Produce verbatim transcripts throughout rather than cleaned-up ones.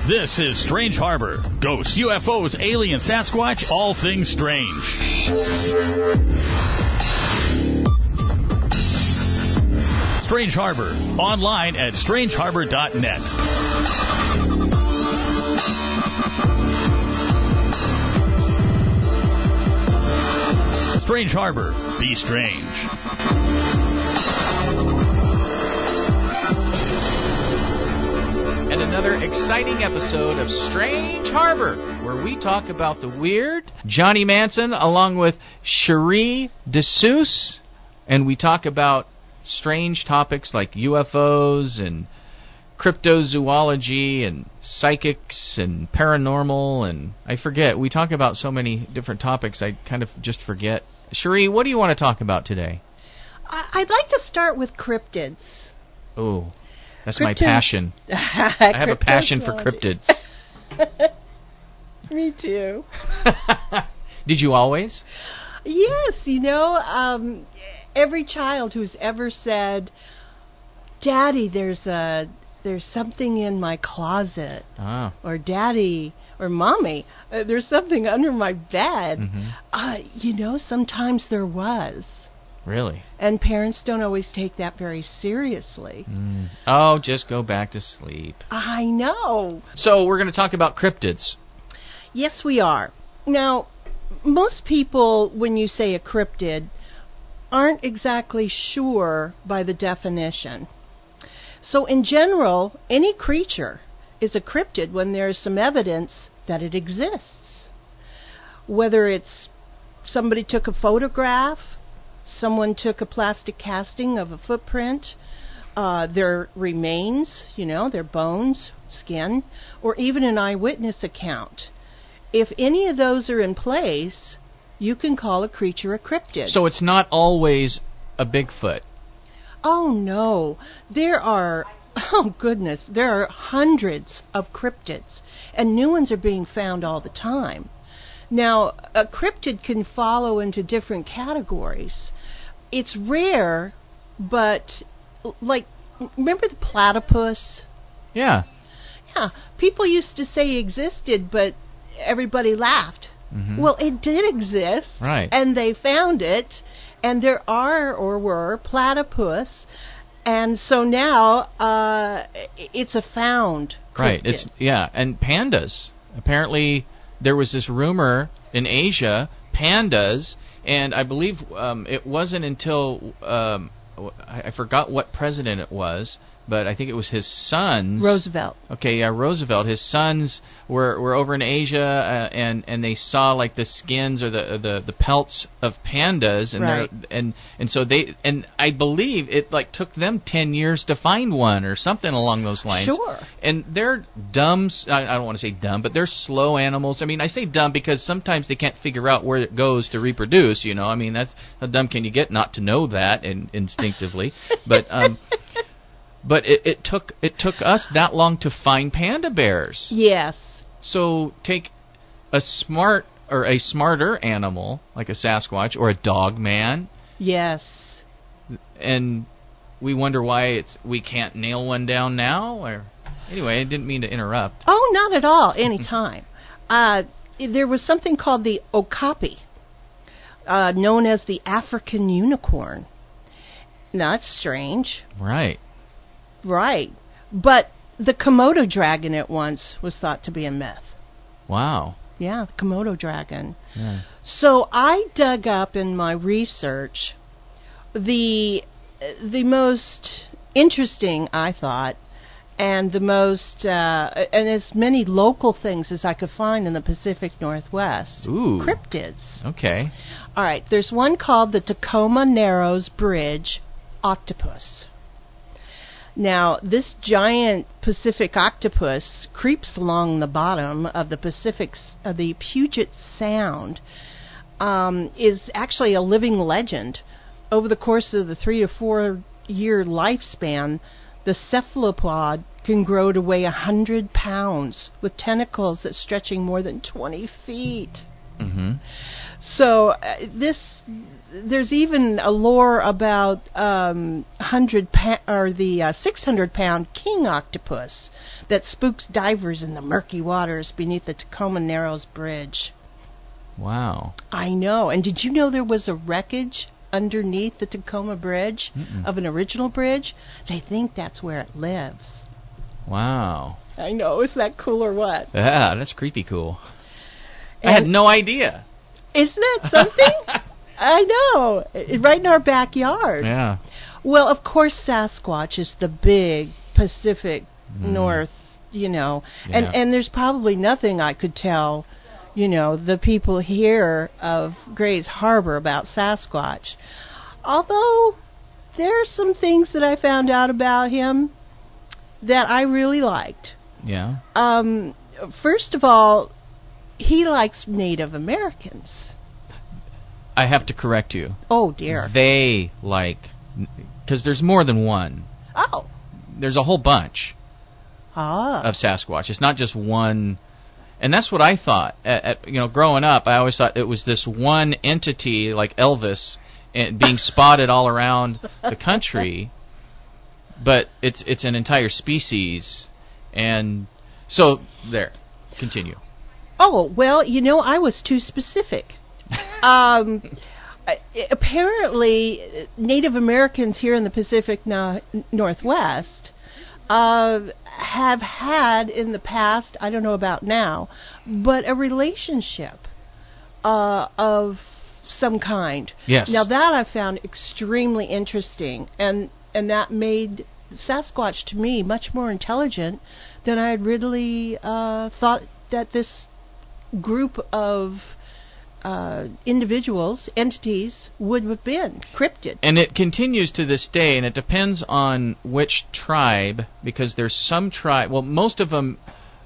This is Strange Harbor. Ghosts, U F Os, alien, Sasquatch, all things strange. Strange Harbor. Online at strange harbor dot net. Strange Harbor. Be strange. And another exciting episode of Strange Harbor, where we talk about the weird. Johnny Manson, along with Cherie DeSuze, and we talk about strange topics like U F Os and cryptozoology and psychics and paranormal, and I forget. We talk about so many different topics, I kind of just forget. Cherie, what do you want to talk about today? I'd like to start with cryptids. Oh. That's Cryptids. my passion. I have a passion for cryptids. Me too. Did you always? Yes, you know, um, every child who's ever said, "Daddy, there's a there's something in my closet," ah. or "Daddy," or "Mommy, uh, there's something under my bed." Mm-hmm. Uh, you know, sometimes there was. Really? And parents don't always take that very seriously. Mm. Oh, just go back to sleep. I know. So we're going to talk about cryptids. Yes, we are. Now, most people, when you say a cryptid, aren't exactly sure by the definition. So in general, any creature is a cryptid when there is some evidence that it exists. Whether it's somebody took a photograph, someone took a plastic casting of a footprint, uh, their remains, you know, their bones, skin, or even an eyewitness account. If any of those are in place, you can call a creature a cryptid. So it's not always a Bigfoot. Oh, no. There are, oh, goodness, there are hundreds of cryptids, and new ones are being found all the time. Now, a cryptid can follow into different categories. It's rare, but, like, remember the platypus? Yeah. Yeah, people used to say existed, but everybody laughed. Mm-hmm. Well, it did exist, right? And they found it, and there are, or were, platypus, and so now uh, it's a found cryptid. Right, it's, yeah, and pandas. Apparently there was this rumor in Asia, pandas, and I believe um, it wasn't until, um, I, I forgot what president it was, but I think it was his sons. Roosevelt. Okay, yeah, Roosevelt. His sons were were over in Asia, uh, and and they saw like the skins or the the, the pelts of pandas, and right. and and so they and I believe it like took them ten years to find one or something along those lines. Sure. And they're dumb. I, I don't want to say dumb, but they're slow animals. I mean, I say dumb because sometimes they can't figure out where it goes to reproduce. You know, I mean, that's how dumb can you get not to know that and instinctively, but. um But it, it took it took us that long to find panda bears. Yes. So take a smart or a smarter animal like a Sasquatch or a dog man. Yes. And we wonder why it's we can't nail one down now. Or anyway, I didn't mean to interrupt. Oh, not at all. Anytime. uh, there was something called the okapi, uh, known as the African unicorn. Now, that's strange. Right. Right. But the Komodo dragon at once was thought to be a myth. Wow. Yeah, the Komodo dragon. Yeah. So I dug up in my research the the most interesting, I thought, and the most, uh, and as many local things as I could find in the Pacific Northwest. Ooh. Cryptids. Okay. All right, there's one called the Tacoma Narrows Bridge octopus. Now, this giant Pacific octopus creeps along the bottom of the Pacific, of the Puget Sound, um, is actually a living legend. Over the course of the three to four year lifespan, the cephalopod can grow to weigh one hundred pounds with tentacles that's stretching more than twenty feet. Mm-hmm. So uh, this, there's even a lore about um, hundred pa- or the uh, six hundred pound king octopus that spooks divers in the murky waters beneath the Tacoma Narrows Bridge. Wow. I know. And did you know there was a wreckage underneath the Tacoma Bridge Mm-mm. of an original bridge? They think that's where it lives. Wow. I know. Is that cool or what? Yeah, that's creepy cool. And I had no idea. Isn't that something? I know. It- right in our backyard. Yeah. Well, of course, Sasquatch is the big Pacific Mm. North, you know, Yeah. and and there's probably nothing I could tell, you know, the people here of Grays Harbor about Sasquatch. Although there's some things that I found out about him that I really liked. Yeah. Um, first of all, he likes Native Americans. I have to correct you. Oh dear. They like, because there's more than one. Oh. There's a whole bunch Ah. of Sasquatch. It's not just one. And that's what I thought. At, at, you know, growing up, I always thought it was this one entity like Elvis and being spotted all around the country. But it's it's an entire species. And so, there. Continue. Oh, well, you know, I was too specific. um, I- apparently, Native Americans here in the Pacific no- Northwest uh, have had in the past, I don't know about now, but a relationship uh, of some kind. Yes. Now, that I found extremely interesting, and, and that made Sasquatch, to me, much more intelligent than I had really uh, thought that this group of uh, individuals, entities, would have been cryptid. And it continues to this day, and it depends on which tribe, because there's some tribe, well, most of them,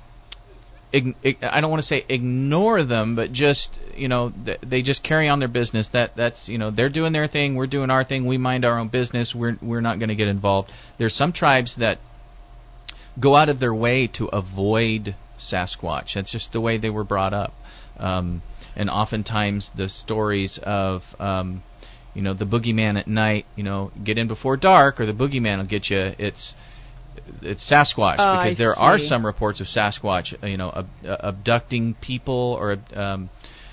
ig- ig- I don't want to say ignore them, but just, you know, th- they just carry on their business. That That's, you know, they're doing their thing, we're doing our thing, we mind our own business, we're, we're not going to get involved. There's some tribes that go out of their way to avoid Sasquatch. That's just the way they were brought up. Um, and oftentimes the stories of, um, you know, the boogeyman at night, you know, get in before dark or the boogeyman will get you, it's it's Sasquatch. Oh, because I there are see. some reports of Sasquatch, you know, ab- uh, abducting people or... Um,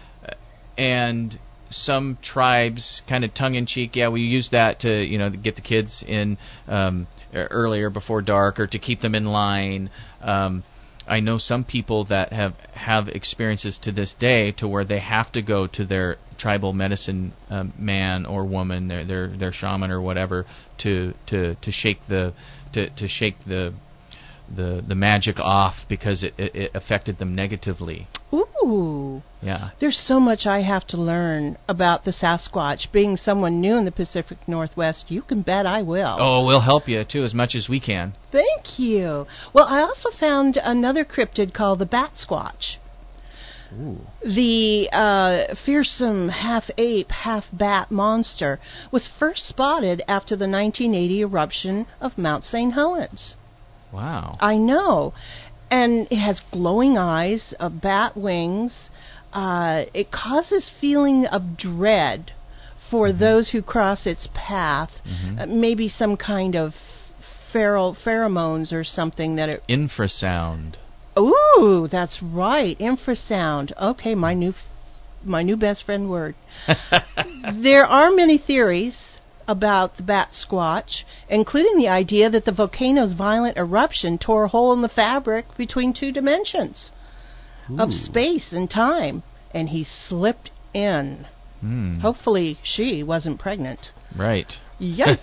and some tribes, kind of tongue-in-cheek, yeah, we use that to, you know, to get the kids in um, earlier before dark or to keep them in line. Um, I know some people that have, have experiences to this day to where they have to go to their tribal medicine um, man or woman, their, their their shaman or whatever, to to, to shake the to, to shake the the the magic off because it, it, it affected them negatively. Ooh. Yeah. There's so much I have to learn about the Sasquatch. Being someone new in the Pacific Northwest, you can bet I will. Oh, we'll help you, too, as much as we can. Thank you. Well, I also found another cryptid called the Bat Squatch. Ooh. The uh, fearsome half-ape, half-bat monster was first spotted after the nineteen eighty eruption of Mount Saint Helens. Wow. I know. And it has glowing eyes, uh, bat wings. Uh, it causes feeling of dread for Mm-hmm. those who cross its path. Mhm. Uh, maybe some kind of feral pheromones or something that it... Infrasound. Ooh, that's right, infrasound. Okay, my new, f- my new best friend word. There are many theories about the Bat Squatch, including the idea that the volcano's violent eruption tore a hole in the fabric between two dimensions of Ooh. space and time, and he slipped in. Hmm. Hopefully she wasn't pregnant. Right. Yes.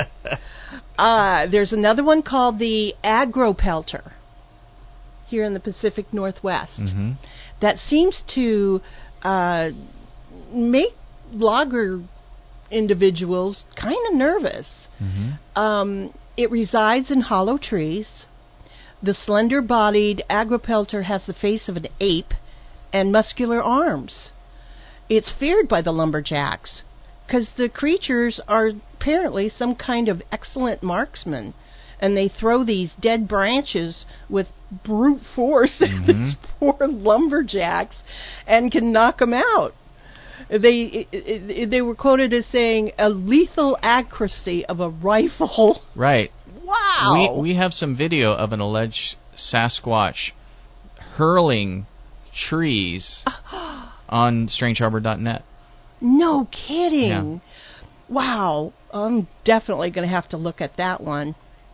uh, there's another one called the Agropelter here in the Pacific Northwest Mm-hmm. that seems to uh, make logger individuals kind of nervous. Mm-hmm. Um, it resides in hollow trees. The slender-bodied Agropelter has the face of an ape and muscular arms. It's feared by the lumberjacks because the creatures are apparently some kind of excellent marksmen. and they throw these dead branches with brute force at Mm-hmm. these poor lumberjacks and can knock them out. They it, it, they were quoted as saying a lethal accuracy of a rifle. Right. Wow. We we have some video of an alleged Sasquatch hurling trees on strange harbor dot net. No kidding. Yeah. Wow. I'm definitely going to have to look at that one.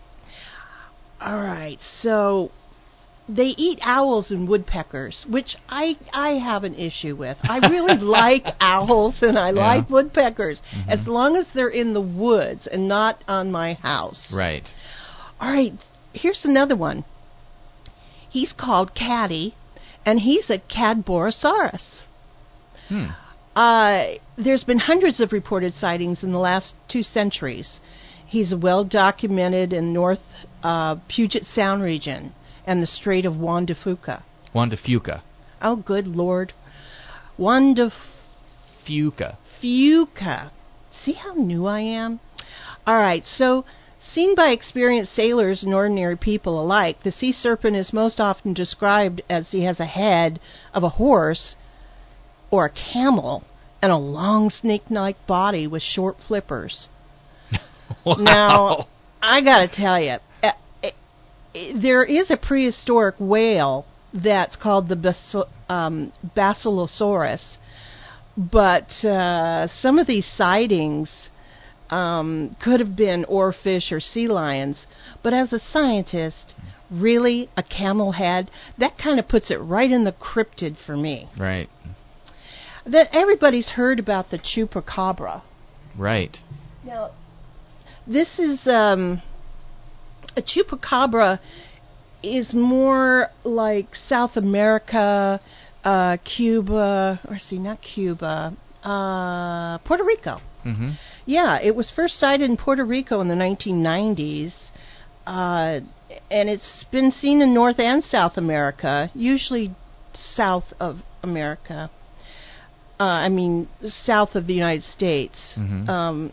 All right. So they eat owls and woodpeckers, which I I have an issue with. I really like owls and I Yeah. like woodpeckers, Mhm. as long as they're in the woods and not on my house. Right. All right. Here's another one. He's called Caddy, and he's a Cadborosaurus. Hmm. Uh, there's been hundreds of reported sightings in the last two centuries. He's well documented in North uh, Puget Sound region and the Strait of Juan de Fuca. Juan de Fuca. Oh, good Lord. Juan de Fuca. Fuca. See how new I am? All right, so seen by experienced sailors and ordinary people alike, the sea serpent is most often described as he has a head of a horse or a camel and a long snake-like body with short flippers. Wow. Now, I got to tell you, uh, uh, there is a prehistoric whale that's called the Bas- um, Basilosaurus, but uh, some of these sightings um, could have been oarfish or sea lions. But as a scientist, really, a camel head, that kind of puts it right in the cryptid for me. Right. That everybody's heard about the chupacabra. Right. Now, this is um, a chupacabra is more like South America, uh, Cuba, or see, not Cuba, uh, Puerto Rico. Mm-hmm. Yeah, it was first sighted in Puerto Rico in the nineteen nineties, uh, and it's been seen in North and South America, usually South of America. Uh, I mean, south of the United States. Mhm. Um,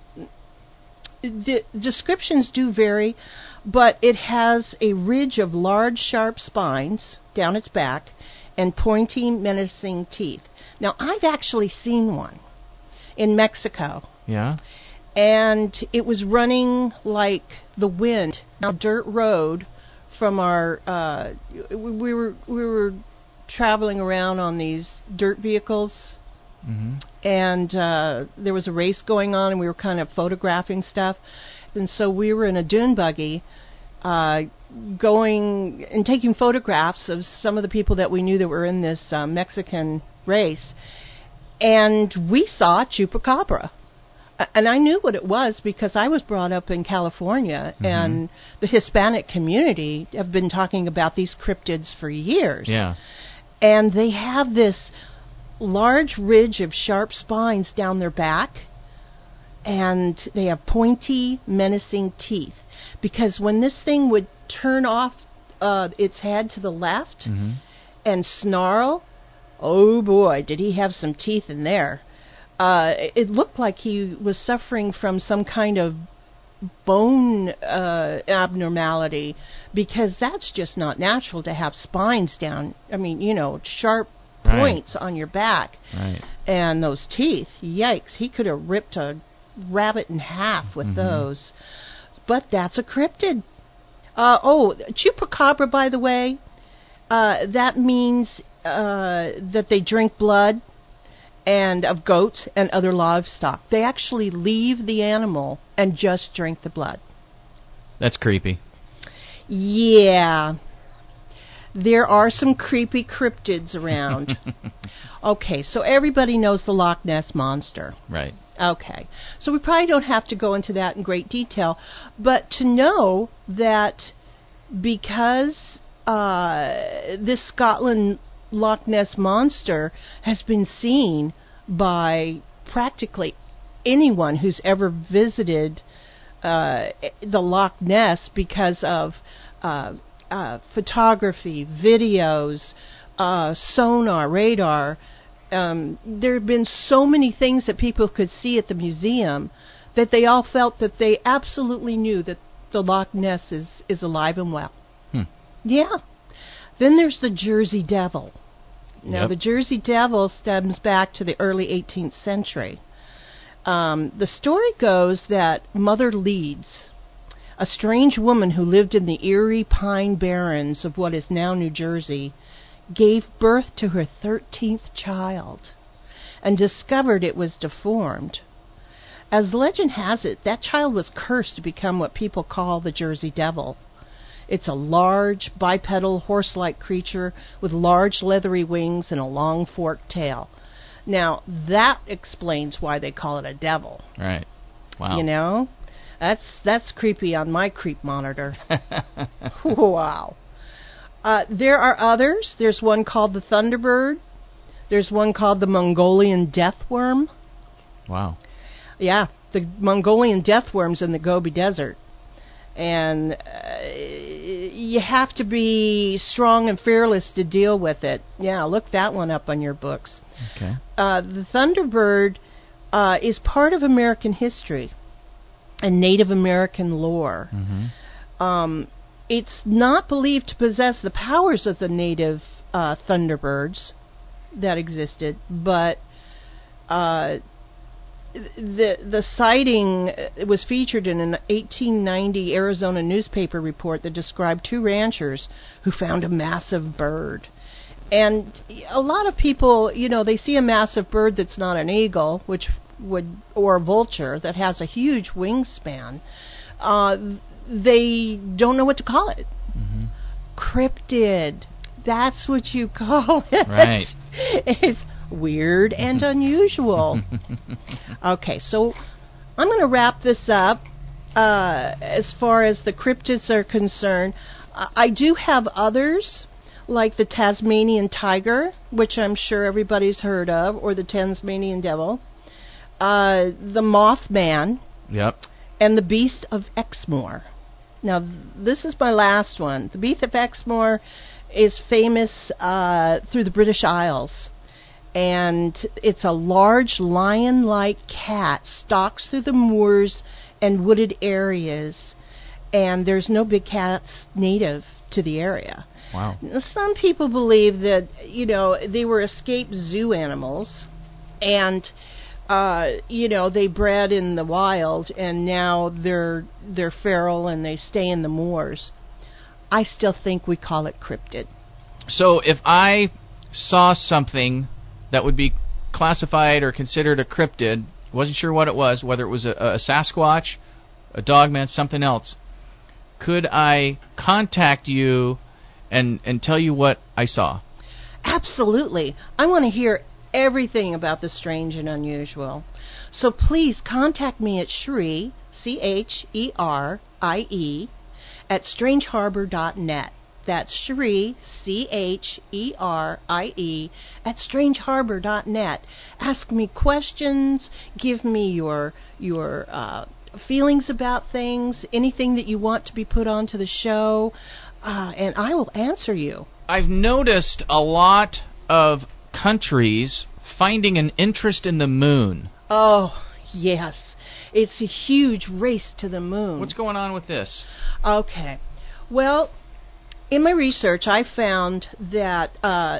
the descriptions do vary, but it has a ridge of large, sharp spines down its back and pointy, menacing teeth. Now, I've actually seen one in Mexico, Yeah. and it was running like the wind down a dirt road from our. Uh, we were we were traveling around on these dirt vehicles. Mm-hmm. And uh, there was a race going on, and we were kind of photographing stuff. And so we were in a dune buggy uh, going and taking photographs of some of the people that we knew that were in this uh, Mexican race. And we saw chupacabra. Uh, and I knew what it was because I was brought up in California, Mm-hmm. and the Hispanic community have been talking about these cryptids for years. Yeah. And they have this large ridge of sharp spines down their back, and they have pointy, menacing teeth. Because when this thing would turn off uh, its head to the left Mm-hmm. and snarl, oh boy, did he have some teeth in there. Uh, it looked like he was suffering from some kind of bone uh, abnormality, because that's just not natural to have spines down, I mean, you know, sharp Right. points on your back. Right. And those teeth, yikes, he could have ripped a rabbit in half with Mhm. those. But that's a cryptid. Uh, oh, chupacabra, by the way, uh, that means uh, that they drink blood and of goats and other livestock. They actually leave the animal and just drink the blood. That's creepy. Yeah. There are some creepy cryptids around. Okay, so everybody knows the Loch Ness Monster. Right. Okay, so we probably don't have to go into that in great detail, but to know that because uh, this Scotland Loch Ness Monster has been seen by practically anyone who's ever visited uh, the Loch Ness because of uh, uh, photography, videos, uh, sonar, radar. Um, there have been so many things that people could see at the museum that they all felt that they absolutely knew that the Loch Ness is, is alive and well. Hmm. Yeah. Then there's the Jersey Devil. Now, Yep. the Jersey Devil stems back to the early eighteenth century. Um, the story goes that Mother Leeds, a strange woman who lived in the Erie Pine Barrens of what is now New Jersey, gave birth to her thirteenth child and discovered it was deformed. As legend has it, that child was cursed to become what people call the Jersey Devil. It's a large, bipedal, horse-like creature with large leathery wings and a long forked tail. Now, that explains why they call it a devil. Right. Wow. You know? That's that's creepy on my creep monitor. Wow. Uh, there are others. There's one called the Thunderbird. There's one called the Mongolian Deathworm. Wow. Yeah, the Mongolian Deathworm's in the Gobi Desert. And uh, you have to be strong and fearless to deal with it. Yeah, look that one up on your books. Okay. Uh, the Thunderbird uh, is part of American history and Native American lore. Mm-hmm. Um, it's not believed to possess the powers of the native uh, Thunderbirds that existed, but uh, the the sighting was featured in an eighteen ninety Arizona newspaper report that described two ranchers who found a massive bird. And a lot of people, you know, they see a massive bird that's not an eagle, which would, or a vulture that has a huge wingspan. Uh, they don't know what to call it. Mm-hmm. Cryptid. That's what you call it. Right. It's weird and unusual. Okay, so I'm going to wrap this up. Uh, as far as the cryptids are concerned, uh, I do have others, like the Tasmanian tiger, which I'm sure everybody's heard of, or the Tasmanian devil, uh, the Mothman, Yep. and the Beast of Exmoor. Now, th- this is my last one. The Beast of Exmoor is famous uh, through the British Isles. And it's a large lion-like cat stalks through the moors and wooded areas, and there's no big cats native to the area. Wow. Some people believe that, you know, they were escaped zoo animals, and uh, you know, they bred in the wild, and now they're they're feral and they stay in the moors. I still think we call it cryptid. So if I saw something that would be classified or considered a cryptid, wasn't sure what it was, whether it was a, a Sasquatch, a Dogman, something else, could I contact you and and tell you what I saw? Absolutely. I want to hear everything about the strange and unusual. So please contact me at Cherie, C H E R I E, at strange harbor dot net. That's Cherie, C H E R I E, at strange harbor dot net. Ask me questions, give me your your uh, feelings about things, anything that you want to be put onto the show, uh, and I will answer you. I've noticed a lot of countries finding an interest in the moon. Oh, yes. It's a huge race to the moon. What's going on with this? Okay. Well, in my research, I found that uh,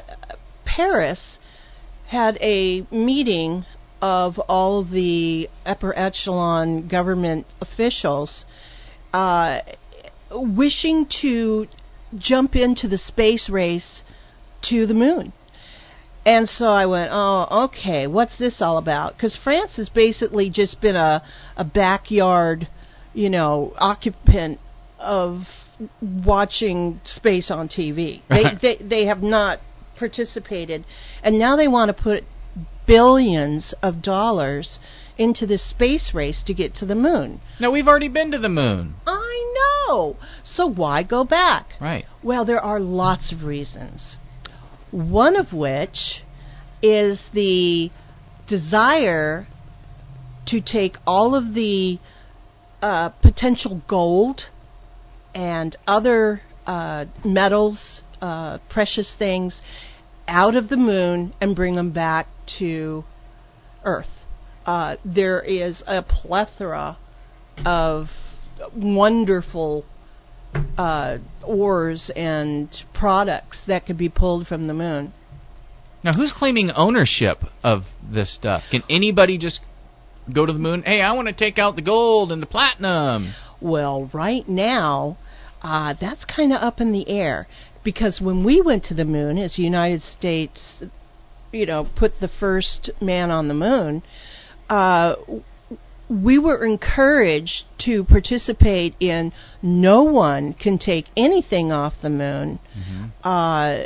Paris had a meeting of all the upper echelon government officials uh, wishing to jump into the space race to the moon. And so I went, oh, okay, what's this all about? Because France has basically just been a, a backyard, you know, occupant of watching space on T V. They, they they have not participated, and now they want to put billions of dollars into this space race to get to the moon. Now, we've already been to the moon. I know. So why go back? Right. Well, there are lots of reasons. One of which is the desire to take all of the uh, potential gold and other uh, metals, uh, precious things, out of the moon and bring them back to Earth. Uh, there is a plethora of wonderful uh, ores and products that could be pulled from the moon. Now, who's claiming ownership of this stuff? Can anybody just go to the moon? Hey, I want to take out the gold and the platinum. Well, right now, uh, that's kind of up in the air. Because when we went to the moon, as the United States, you know, put the first man on the moon, uh, we were encouraged to participate in no one can take anything off the moon. Mm-hmm. Uh,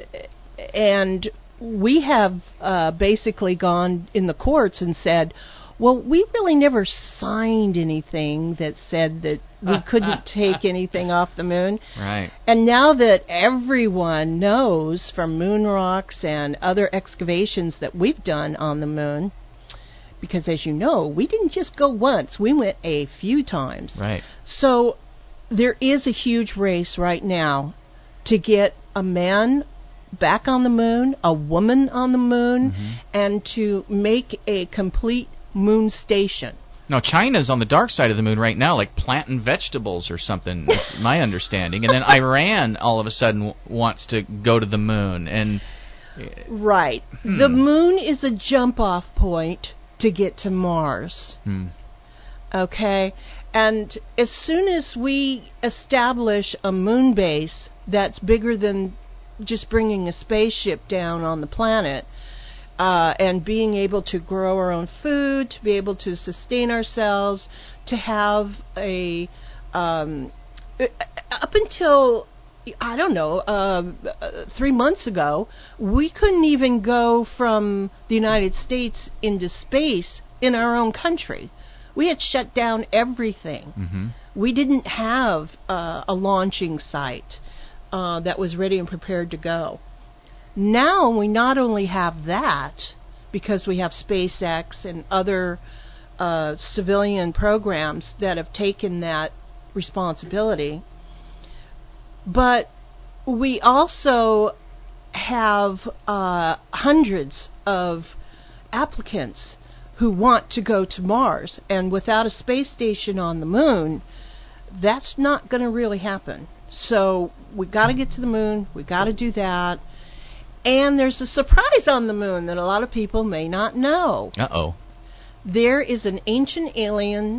and we have uh, basically gone in the courts and said, well, we really never signed anything that said that we couldn't take anything off the moon. Right. And now that everyone knows from moon rocks and other excavations that we've done on the moon, because as you know, we didn't just go once, we went a few times. Right. So there is a huge race right now to get a man back on the moon, a woman on the moon, mm-hmm. and to make a complete moon station. No, China's on the dark side of the moon right now, like planting vegetables or something. That's my understanding. And then Iran all of a sudden w- wants to go to the moon. And right. Hmm. The moon is a jump-off point to get to Mars. Hmm. Okay? And as soon as we establish a moon base that's bigger than just bringing a spaceship down on the planet, Uh, and being able to grow our own food, to be able to sustain ourselves, to have a, um, up until, I don't know, uh, three months ago, we couldn't even go from the United States into space in our own country. We had shut down everything. Mm-hmm. We didn't have uh, a launching site uh, that was ready and prepared to go. Now we not only have that, because we have SpaceX and other uh, civilian programs that have taken that responsibility, but we also have uh, hundreds of applicants who want to go to Mars. And without a space station on the moon, that's not going to really happen. So we've got to get to the moon. We've got to do that. And there's a surprise on the moon that a lot of people may not know. Uh-oh. There is an ancient alien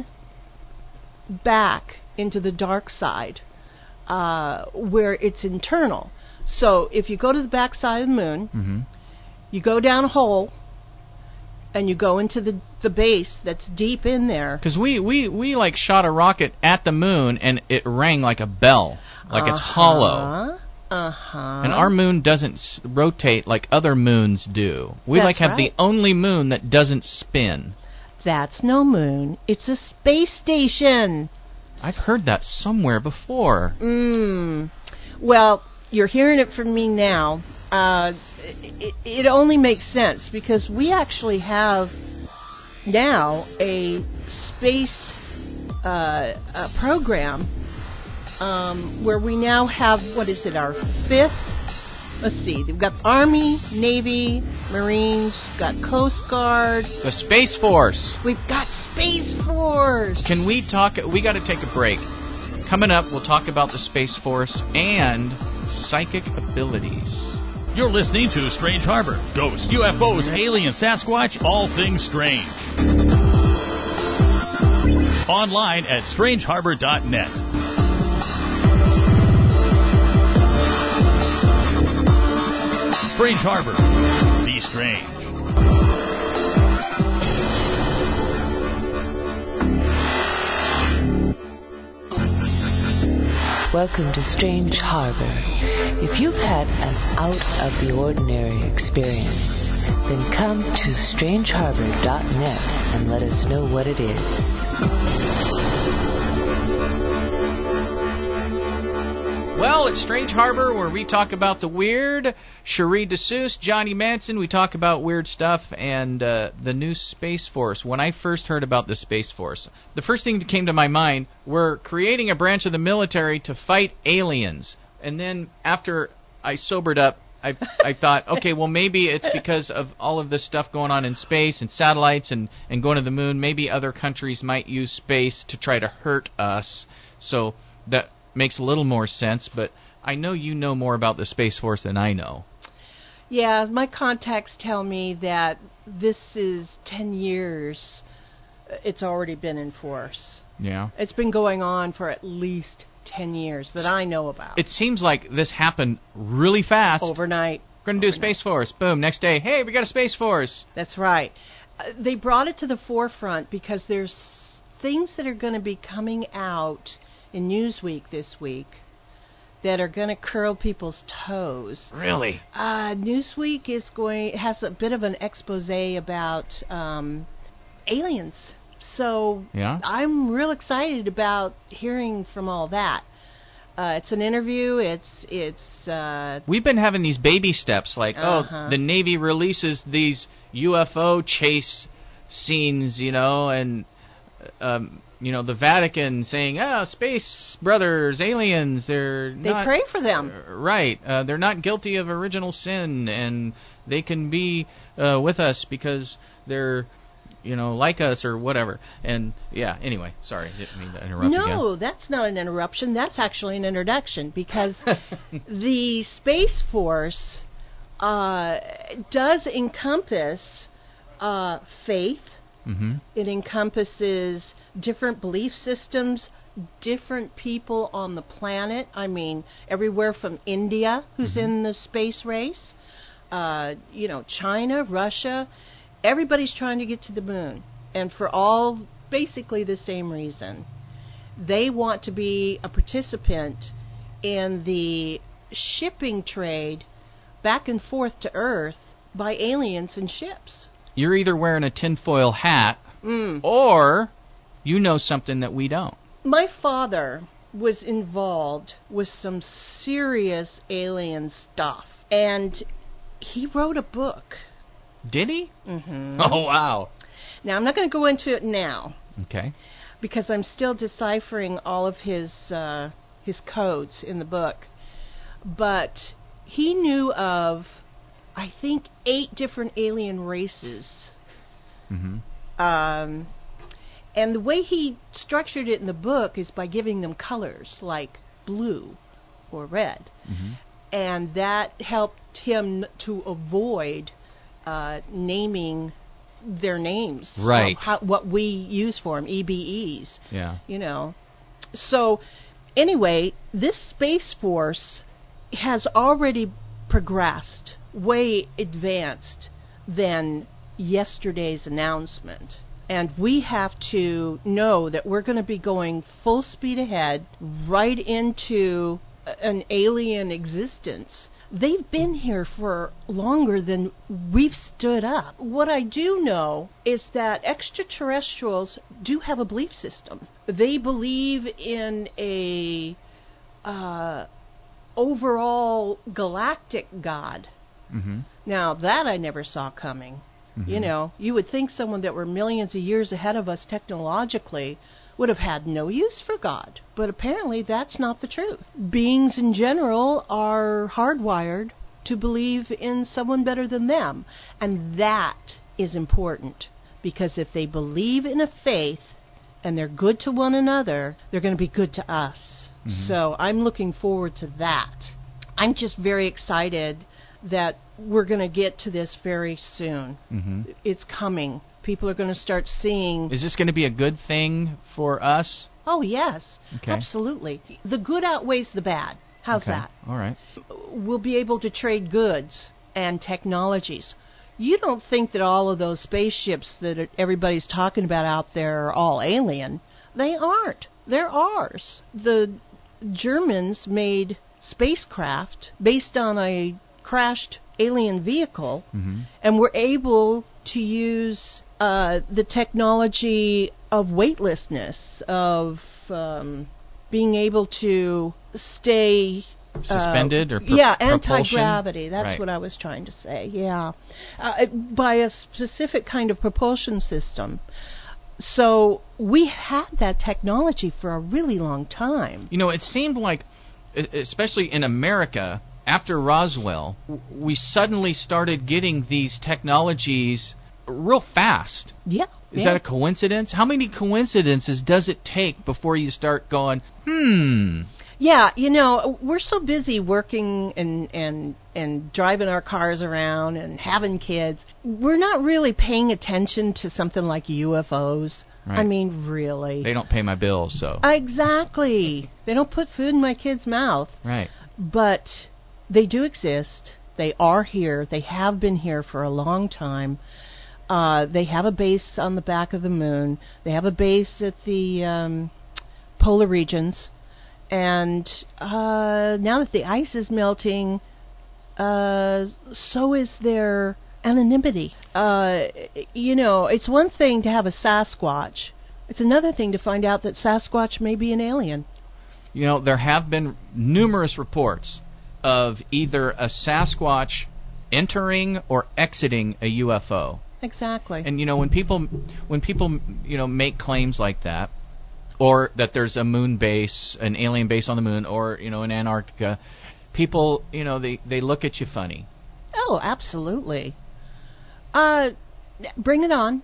back into the dark side uh, where it's internal. So if you go to the back side of the moon, mm-hmm. you go down a hole, and you go into the, the base that's deep in there. Because we, we, we, like, shot a rocket at the moon, and it rang like a bell, like uh-huh. it's hollow. Uh-huh. And our moon doesn't s- rotate like other moons do. We That's like have right. the only moon that doesn't spin. That's no moon. It's a space station. I've heard that somewhere before. Mm. Well, you're hearing it from me now. Uh, it, it only makes sense because we actually have now a space uh, a program Um, where we now have, what is it, our fifth? Let's see. We've got Army, Navy, Marines, got Coast Guard. The Space Force. We've got Space Force. Can we talk? We got to take a break. Coming up, we'll talk about the Space Force and psychic abilities. You're listening to Strange Harbor. Ghosts, U F Os, alien, Sasquatch, all things strange. Online at strange harbor dot net. Strange Harbor. Be strange. Welcome to Strange Harbor. If you've had an out-of-the-ordinary experience, then come to strange harbor dot net and let us know what it is. Well, it's Strange Harbor, where we talk about the weird. Cherie DeSuze, Johnny Manson, we talk about weird stuff, and uh, the new Space Force. When I first heard about the Space Force, the first thing that came to my mind, we're creating a branch of the military to fight aliens. And then after I sobered up, I I thought, okay, well maybe it's because of all of this stuff going on in space and satellites and, and going to the moon. Maybe other countries might use space to try to hurt us. So that makes a little more sense. But I know you know more about the Space Force than I know. Yeah, my contacts tell me that this is ten years. It's already been in force. Yeah. It's been going on for at least ten years that I know about. It seems like this happened really fast. Overnight. We're going to do a Space Force. Boom. Next day, hey, we got a Space Force. That's right. Uh, they brought it to the forefront because there's things that are going to be coming out in Newsweek this week that are going to curl people's toes. Really? Uh, Newsweek is going has a bit of an expose about um, aliens. So yeah. I'm real excited about hearing from all that. Uh, it's an interview. It's it's. Uh, We've been having these baby steps, like uh-huh. oh, the Navy releases these U F O chase scenes, you know, and um, you know the Vatican saying, "Ah, oh, space brothers, aliens, they're they not, pray for them, uh, right? Uh, they're not guilty of original sin, and they can be uh, with us because they're." You know, like us or whatever. And, yeah, anyway, sorry, didn't mean to interrupt no, again. No, that's not an interruption. That's actually an introduction because the Space Force uh, does encompass uh, faith. Mm-hmm. It encompasses different belief systems, different people on the planet. I mean, everywhere from India, who's mm-hmm. in the space race, uh, you know, China, Russia. Everybody's trying to get to the moon, and for all basically the same reason. They want to be a participant in the shipping trade back and forth to Earth by aliens and ships. You're either wearing a tinfoil hat, mm. or you know something that we don't. My father was involved with some serious alien stuff, and he wrote a book. Did he? Mm-hmm. Oh, wow. Now, I'm not going to go into it now. Okay. Because I'm still deciphering all of his uh, his codes in the book. But he knew of, I think, eight different alien races. Mm-hmm. Um, and the way he structured it in the book is by giving them colors, like blue or red. Mm-hmm. And that helped him to avoid... Uh, naming their names, right? How, what we use for them, E B Es. Yeah. You know. So, anyway, this Space Force has already progressed, way advanced than yesterday's announcement, and we have to know that we're going to be going full speed ahead, right into an alien existence. They've been here for longer than we've stood up. What I do know is that extraterrestrials do have a belief system. They believe in a uh, overall galactic God. Mm-hmm. Now, that I never saw coming. Mm-hmm. You know, you would think someone that were millions of years ahead of us technologically would have had no use for God. But apparently that's not the truth. Beings in general are hardwired to believe in someone better than them. And that is important. Because if they believe in a faith and they're good to one another, they're going to be good to us. Mm-hmm. So I'm looking forward to that. I'm just very excited that we're going to get to this very soon. Mm-hmm. It's coming. People are going to start seeing... Is this going to be a good thing for us? Oh, yes. Okay. Absolutely. The good outweighs the bad. How's okay. that? All right. We'll be able to trade goods and technologies. You don't think that all of those spaceships that everybody's talking about out there are all alien. They aren't. They're ours. The Germans made spacecraft based on a crashed alien vehicle, mm-hmm. and were able to use uh, the technology of weightlessness, of um, being able to stay suspended uh, or pro- yeah, propulsion? Anti-gravity. That's right. what I was trying to say. Yeah, uh, by a specific kind of propulsion system. So we had that technology for a really long time. You know, it seemed like, especially in America, after Roswell, we suddenly started getting these technologies real fast. Yeah. Is yeah. that a coincidence? How many coincidences does it take before you start going, hmm... Yeah, you know, we're so busy working and, and and driving our cars around and having kids. We're not really paying attention to something like U F Os. Right. I mean, really. They don't pay my bills, so... Exactly. They don't put food in my kid's mouth. Right. But they do exist. They are here. They have been here for a long time. Uh, they have a base on the back of the moon. They have a base at the um, polar regions. And uh, now that the ice is melting, uh, so is their anonymity. Uh, you know, it's one thing to have a Sasquatch. It's another thing to find out that Sasquatch may be an alien. You know, there have been numerous reports of either a Sasquatch entering or exiting a U F O. Exactly. And, you know, when people, when people, you know, make claims like that, or that there's a moon base, an alien base on the moon, or, you know, in Antarctica, people, you know, they, they look at you funny. Oh, absolutely. Uh, bring it on.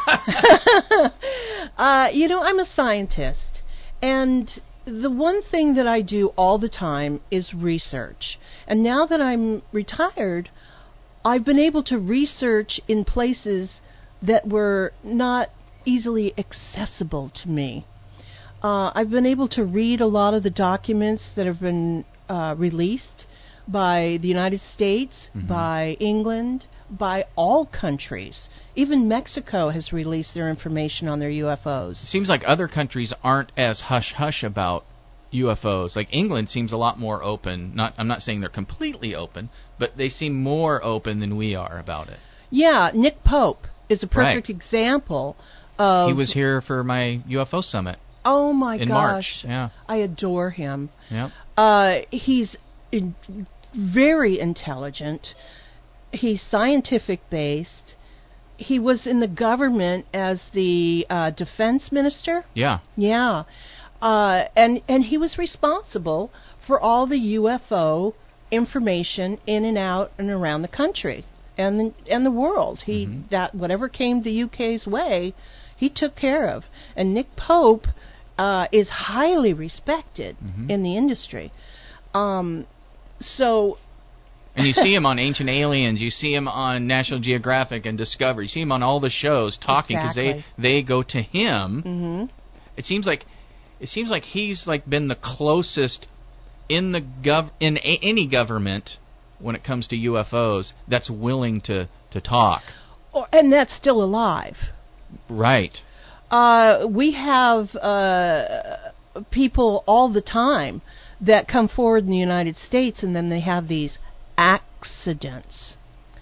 uh, you know, I'm a scientist, and the one thing that I do all the time is research. And now that I'm retired, I've been able to research in places that were not easily accessible to me. Uh, I've been able to read a lot of the documents that have been uh, released by the United States, mm-hmm. by England, by all countries. Even Mexico has released their information on their U F Os. It seems like other countries aren't as hush-hush about U F Os. Like England seems a lot more open. Not, I'm not saying they're completely open, but they seem more open than we are about it. Yeah, Nick Pope is a perfect right. example of... He was here for my U F O summit. Oh my in gosh! March. Yeah. I adore him. Yep. Uh, he's in, very intelligent. He's scientific based. He was in the government as the uh, defense minister. Yeah. Yeah. Uh, and and he was responsible for all the U F O information in and out and around the country and the, and the world. He mm-hmm. that whatever came the U K's way, he took care of. And Nick Pope uh, is highly respected mm-hmm. in the industry. Um, so. And you see him on Ancient Aliens. You see him on National Geographic and Discovery. You see him on all the shows talking because exactly. they, they go to him. Mm-hmm. It seems like it seems like he's like been the closest in the gov in a, any government when it comes to U F Os that's willing to to talk. Or, and that's still alive. Right. Uh, we have uh, people all the time that come forward in the United States, and then they have these accidents,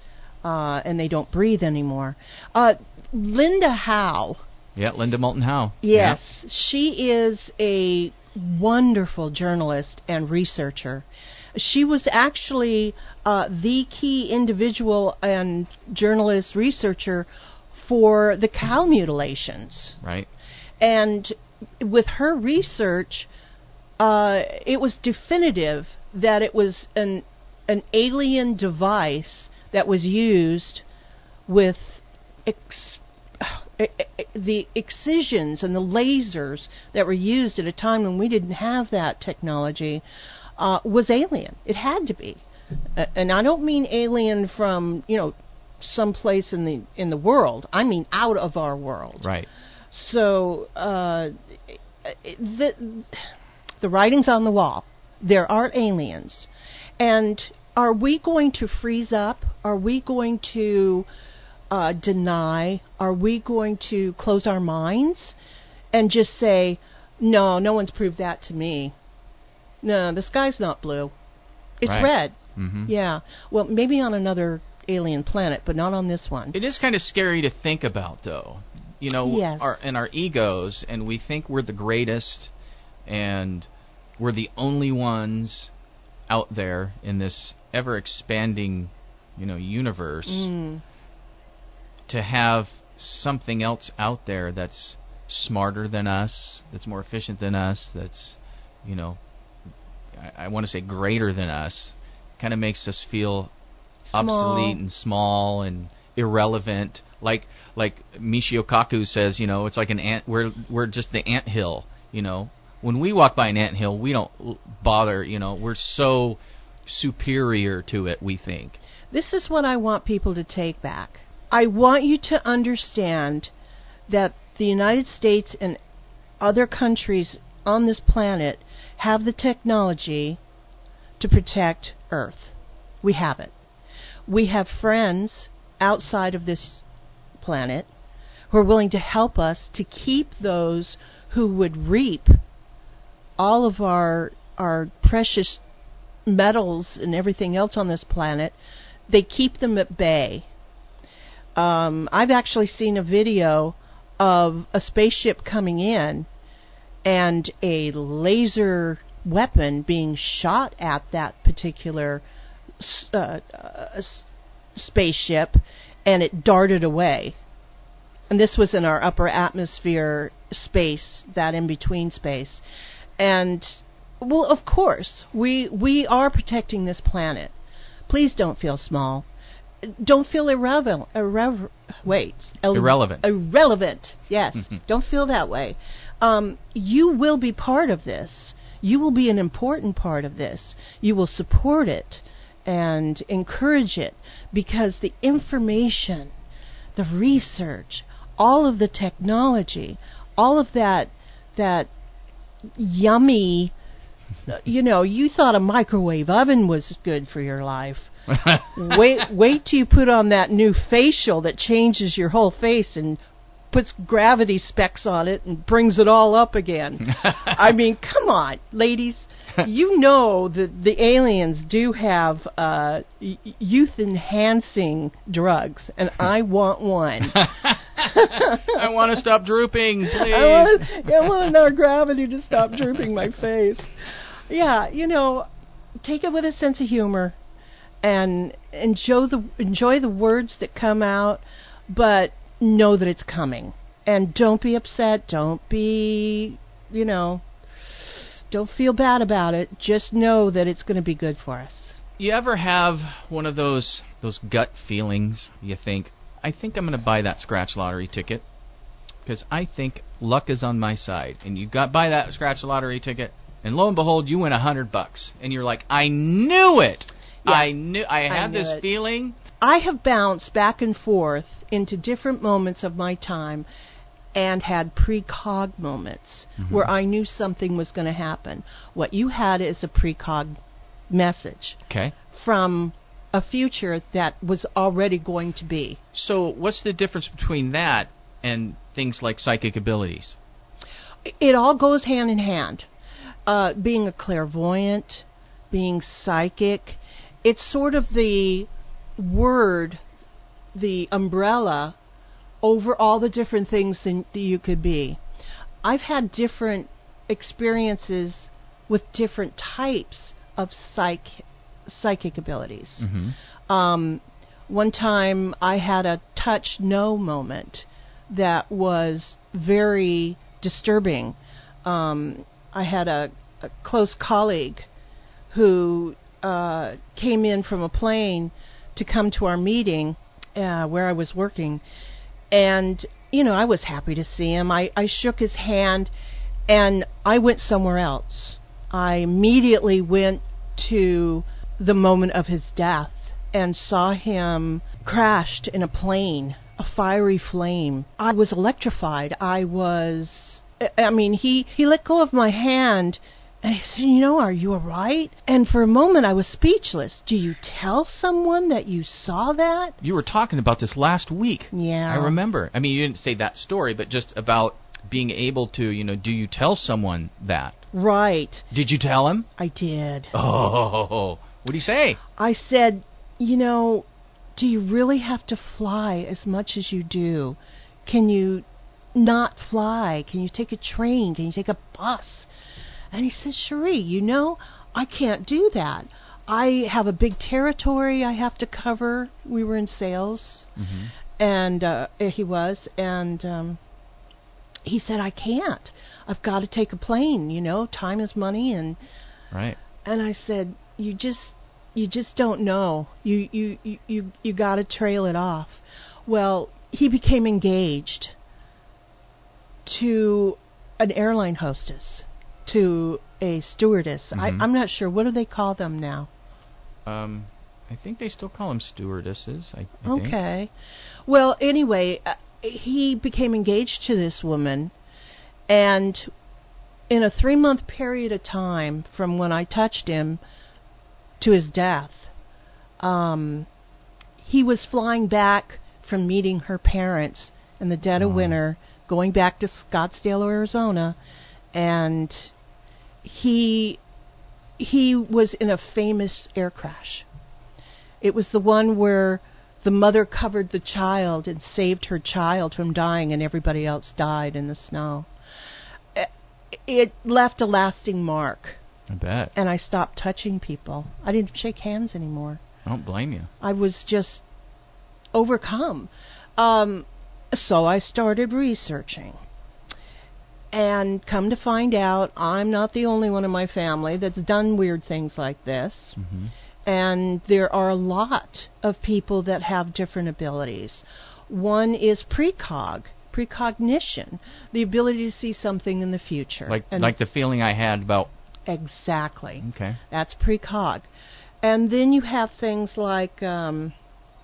uh, and they don't breathe anymore. Uh, Linda Howe. Yeah, Linda Moulton Howe. Yes, yeah. She is a wonderful journalist and researcher. She was actually uh, the key individual and journalist researcher for the cow mutilations. Right. And with her research, uh, it was definitive that it was an an alien device that was used with ex- the excisions and the lasers that were used at a time when we didn't have that technology uh, was alien. It had to be. Uh, and I don't mean alien from, you know, someplace in the in the world. I mean out of our world. Right. So uh, the the writing's on the wall. There are aliens. And are we going to freeze up? Are we going to uh, deny? Are we going to close our minds and just say, no, no one's proved that to me? No, the sky's not blue. It's right. red. Mm-hmm. Yeah. Well, maybe on another alien planet, but not on this one. It is kind of scary to think about, though. You know, yes. our, in our egos, and we think we're the greatest, and we're the only ones out there in this ever-expanding, you know, universe. Mm. To have something else out there that's smarter than us, that's more efficient than us, that's, you know, I, I want to say greater than us, kind of makes us feel Small. obsolete and small and irrelevant. Like like Michio Kaku says, you know, it's like an ant. We're we're just the anthill. You know, when we walk by an anthill, we don't l- bother. You know, we're so superior to it. We think. This is what I want people to take back. I want you to understand that the United States and other countries on this planet have the technology to protect Earth. We have it. We have friends outside of this planet who are willing to help us to keep those who would reap all of our our precious metals and everything else on this planet. They keep them at bay. Um, I've actually seen a video of a spaceship coming in and a laser weapon being shot at that particular uh, uh, spaceship, and it darted away. And this was in our upper atmosphere space, that in-between space. And, well, of course, we we are protecting this planet. Please don't feel small. Don't feel irrelevant. Irrever- wait. El- irrelevant. Irrelevant. Yes. Don't feel that way. Um, you will be part of this. You will be an important part of this. You will support it and encourage it, because the information, the research, all of the technology, all of that that yummy, you know, you thought a microwave oven was good for your life. wait wait till you put on that new facial that changes your whole face and puts gravity specs on it and brings it all up again. I mean, come on, ladies. You know that the aliens do have uh, y- youth-enhancing drugs, and I want one. I want to stop drooping, please. I want, I want our gravity to stop drooping my face. Yeah, you know, take it with a sense of humor and enjoy the enjoy the words that come out, but know that it's coming. And don't be upset. Don't be, you know, don't feel bad about it. Just know that it's going to be good for us. You ever have one of those those gut feelings? You think, I think I'm going to buy that scratch lottery ticket because I think luck is on my side. And you got buy that scratch lottery ticket, and lo and behold, you win a hundred bucks, and you're like, I knew it. Yeah, I knew. I I had knew this it. feeling. I have bounced back and forth into different moments of my time and had precog moments mm-hmm. where I knew something was going to happen. What you had is a precog message okay. from a future that was already going to be. So what's the difference between that and things like psychic abilities? It all goes hand in hand. Uh, being a clairvoyant, being psychic, it's sort of the word, the umbrella over all the different things that you could be. I've had different experiences with different types of psych psychic abilities. Mm-hmm. Um, one time I had a touch no moment that was very disturbing. Um, I had a, a close colleague who uh, came in from a plane to come to our meeting uh, where I was working. And, you know, I was happy to see him. I, I shook his hand, and I went somewhere else. I immediately went to the moment of his death and saw him crashed in a plane, a fiery flame. I was electrified. I was, I mean, he, he let go of my hand, and he said, you know, are you all right? And for a moment, I was speechless. Do you tell someone that you saw that? You were talking about this last week. Yeah. I remember. I mean, you didn't say that story, but just about being able to, you know, do you tell someone that? Right. Did you tell him? I did. Oh, what did he say? I said, you know, do you really have to fly as much as you do? Can you not fly? Can you take a train? Can you take a bus? And he said, Cherie, you know, I can't do that. I have a big territory I have to cover. We were in sales, mm-hmm. and uh, he was, and um, he said, I can't. I've got to take a plane, you know, time is money. And right. And I said, you just you just don't know. You you you you, you got to trail it off. Well, he became engaged to an airline hostess, to a stewardess. Mm-hmm. I, I'm not sure. What do they call them now? Um, I think they still call them stewardesses. I, I Okay. think. Well, anyway, uh, he became engaged to this woman, and in a three-month period of time from when I touched him to his death, um, he was flying back from meeting her parents in the dead Oh. of winter, going back to Scottsdale, Arizona, and he he was in a famous air crash. It was the one where the mother covered the child and saved her child from dying, and everybody else died in the snow. It left a lasting mark. I bet. And I stopped touching people. I didn't shake hands anymore. I don't blame you. I was just overcome. Um, so I started researching. And come to find out, I'm not the only one in my family that's done weird things like this. Mm-hmm. And there are a lot of people that have different abilities. One is precog, precognition, the ability to see something in the future. Like and like the feeling I had about... Exactly. Okay. That's precog. And then you have things like um,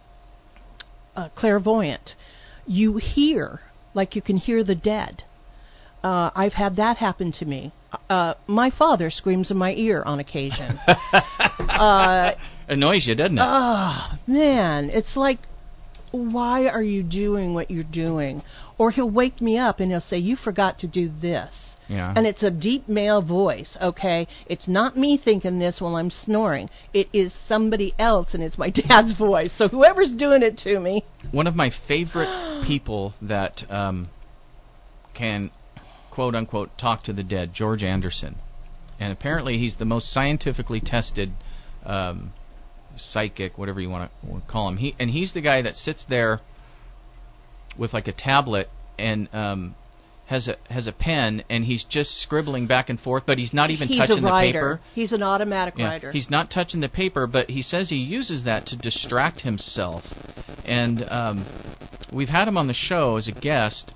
uh, clairvoyant. You hear, like you can hear the dead. Uh, I've had that happen to me. Uh, my father screams in my ear on occasion. uh, Annoys you, doesn't it? Oh, man. It's like, why are you doing what you're doing? Or he'll wake me up and he'll say, you forgot to do this. Yeah. And it's a deep male voice, okay? It's not me thinking this while I'm snoring. It is somebody else, and it's my dad's voice. So whoever's doing it to me. One of my favorite people that um, can, quote-unquote, talk to the dead, George Anderson. And apparently he's the most scientifically tested um, psychic, whatever you want to call him. He And he's the guy that sits there with like a tablet and... Um, has a has a pen, and he's just scribbling back and forth, but he's not even he's touching a writer. the paper. He's an automatic yeah, writer. He's not touching the paper, but he says he uses that to distract himself. And um, we've had him on the show as a guest,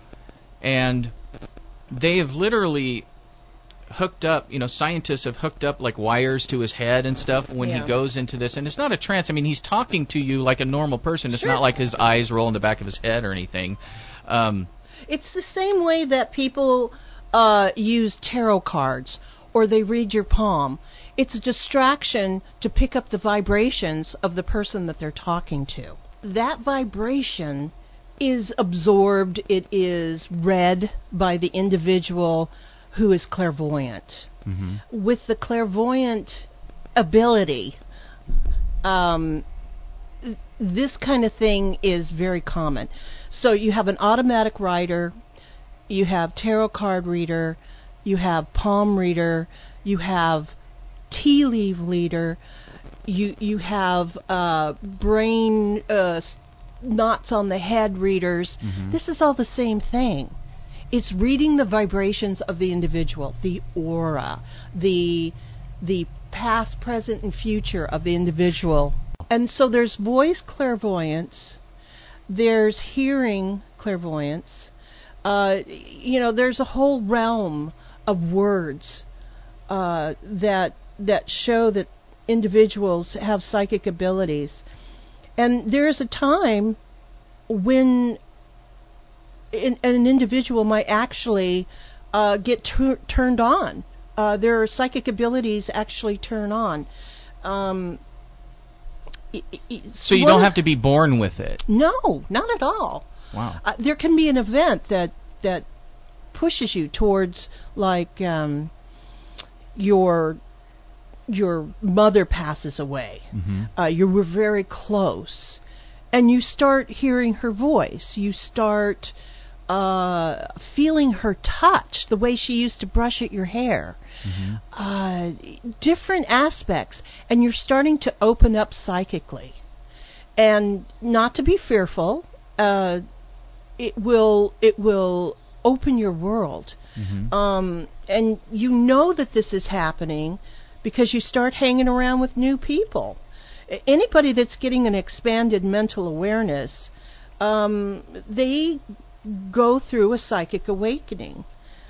and they have literally hooked up, you know, scientists have hooked up like wires to his head and stuff when yeah. he goes into this. And it's not a trance. I mean, he's talking to you like a normal person. It's sure. not like his eyes roll in the back of his head or anything. Um, It's the same way that people uh, use tarot cards or they read your palm. It's a distraction to pick up the vibrations of the person that they're talking to. That vibration is absorbed, it is read by the individual who is clairvoyant. mm-hmm. With the clairvoyant ability, um, this kind of thing is very common. So you have an automatic writer, you have tarot card reader, you have palm reader, you have tea leaf reader, you you have uh, brain uh, knots on the head readers. Mm-hmm. This is all the same thing. It's reading the vibrations of the individual, the aura, the the past, present, and future of the individual. And so there's voice clairvoyance, there's hearing clairvoyance, uh, you know, there's a whole realm of words uh, that that show that individuals have psychic abilities. And there's a time when in, an individual might actually uh, get tur- turned on. Uh, their psychic abilities actually turn on. Um, So you don't have to be born with it? No, not at all. Wow. Uh, there can be an event that that pushes you towards, like, um, your your mother passes away. Mm-hmm. Uh, you were very close, and you start hearing her voice. You start uh, feeling her touch, the way she used to brush at your hair. Mm-hmm. Uh, different aspects, and you're starting to open up psychically. And not to be fearful, uh, it will it will open your world. Mm-hmm. Um, and you know that this is happening because you start hanging around with new people. Anybody that's getting an expanded mental awareness, um, they go through a psychic awakening.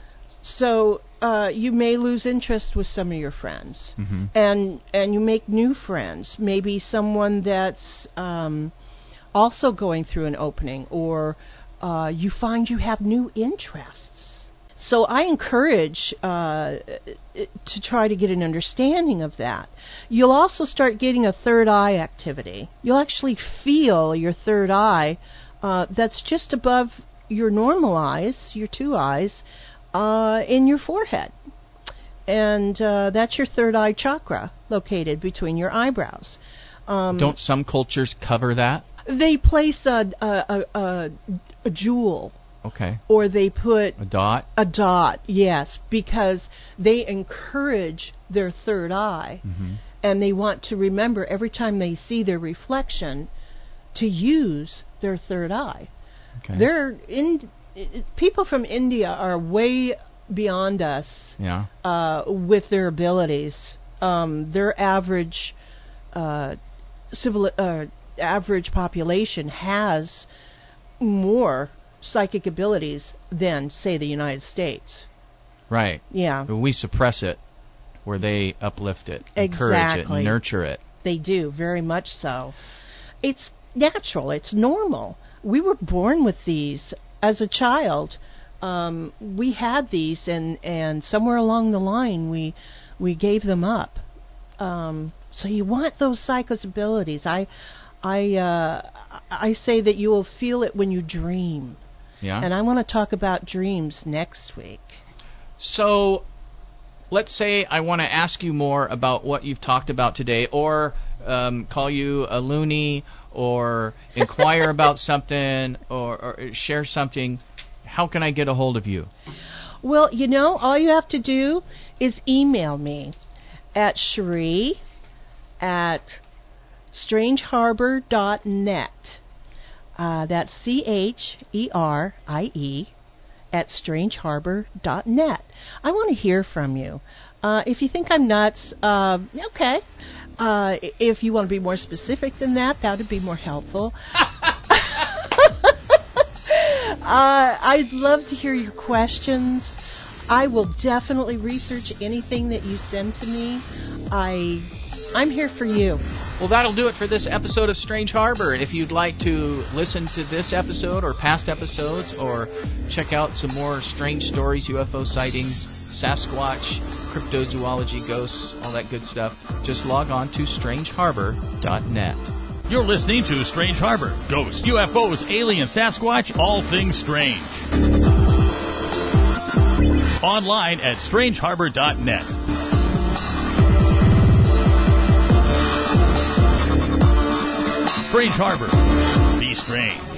So uh, you may lose interest with some of your friends, mm-hmm. and and you make new friends. Maybe someone that's um, also going through an opening, or uh, you find you have new interests. So I encourage uh, to try to get an understanding of that. You'll also start getting a third eye activity. You'll actually feel your third eye uh, that's just above your normal eyes, your two eyes, uh, in your forehead. And uh, that's your third eye chakra located between your eyebrows. Um, Don't some cultures cover that? They place a, a, a, a, a jewel. Okay. Or they put a dot? A dot, yes, because they encourage their third eye, mm-hmm. and they want to remember every time they see their reflection to use their third eye. Okay. They're in, people from India are way beyond us yeah. uh, with their abilities. Um, their average uh, civil uh, average population has more psychic abilities than, say, the United States. Right. Yeah. But we suppress it where they uplift it, exactly. encourage it, and nurture it. They do, very much so. It's natural. It's normal. We were born with these. As a child, um, we had these, and, and somewhere along the line we we gave them up. Um, so you want those psychic abilities. I, I, uh, I say that you will feel it when you dream. Yeah. And I want to talk about dreams next week. So, let's say I want to ask you more about what you've talked about today, or um, call you a loony, or inquire about something, or, or share something. How can I get a hold of you? Well, you know, all you have to do is email me at Cherie at strange harbor dot net. Uh, that's C H E R I E at strange harbor dot net. I want to hear from you. Uh, if you think I'm nuts, uh, okay. Uh, if you want to be more specific than that, that would be more helpful. uh, I'd love to hear your questions. I will definitely research anything that you send to me. I, I'm here for you. Well, that'll do it for this episode of Strange Harbor. If you'd like to listen to this episode or past episodes, or check out some more strange stories, U F O sightings, Sasquatch, cryptozoology, ghosts, all that good stuff, just log on to strange harbor dot net. You're listening to Strange Harbor. Ghosts, U F Os, alien, Sasquatch, all things strange. Online at strange harbor dot net. Strange Harbor. Be strange.